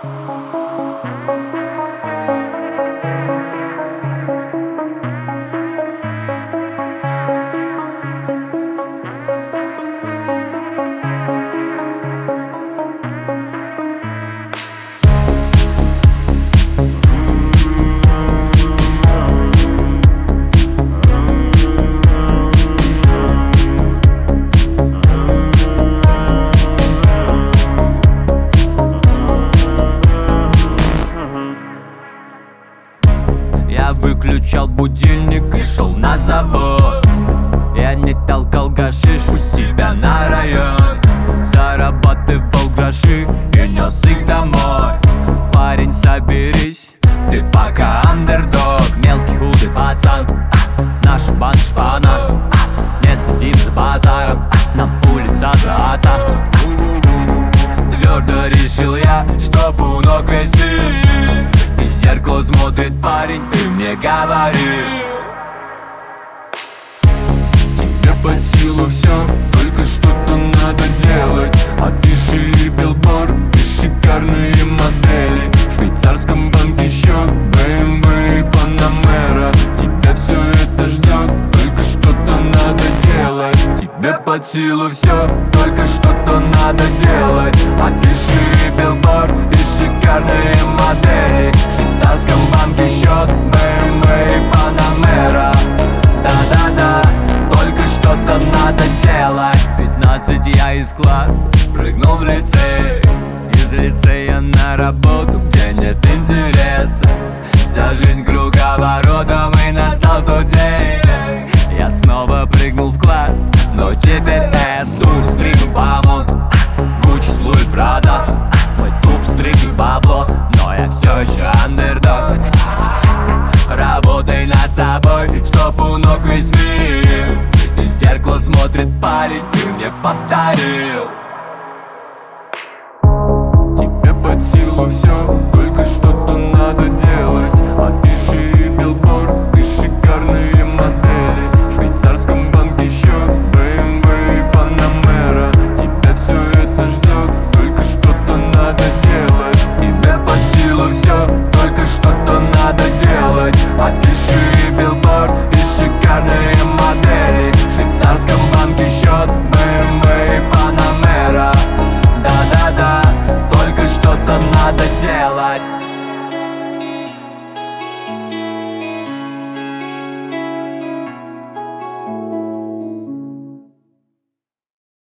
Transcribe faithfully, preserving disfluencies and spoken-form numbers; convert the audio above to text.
Я выключал будильник и шел на завод. Я не толкал гашиш у себя на район. Зарабатывал гроши и нес их домой. Парень, соберись, ты пока андердог. Мелкий худый пацан, а, наша банда шпана, а, не следим за базаром, а, нам улица за отца. Твердо решил я, чтоб у ног весь мир. И в зеркало смотрит парень, ты мне говорил: тебе под силу все, только что-то надо делать. Афиши и билборд, и шикарные модели. В швейцарском банке счет, бэ эм вэ и Панамера. Тебя все это ждет, только что-то надо делать. Тебе под силу все, только что-то надо делать. Афиши и билборд, и шикарные модели. В швейцарском банке счет, бэ эм вэ и Панамера. Да-да-да, только что-то надо делать. В пятнадцать я из класса прыгнул в лицей. Из лицея на работу, где нет интереса. Вся жизнь круговоротом, и настал тот день. Я снова прыгнул в класс, но теперь эс. Тур, стриг, бамон, Гуччи, Луи, Прада. Мой туп, стриг и бабло, но я все еще андердог. Работай над собой, чтоб у ног весь мир. Из зеркала смотрит парень, ты мне повторил: тебе под силу все, только что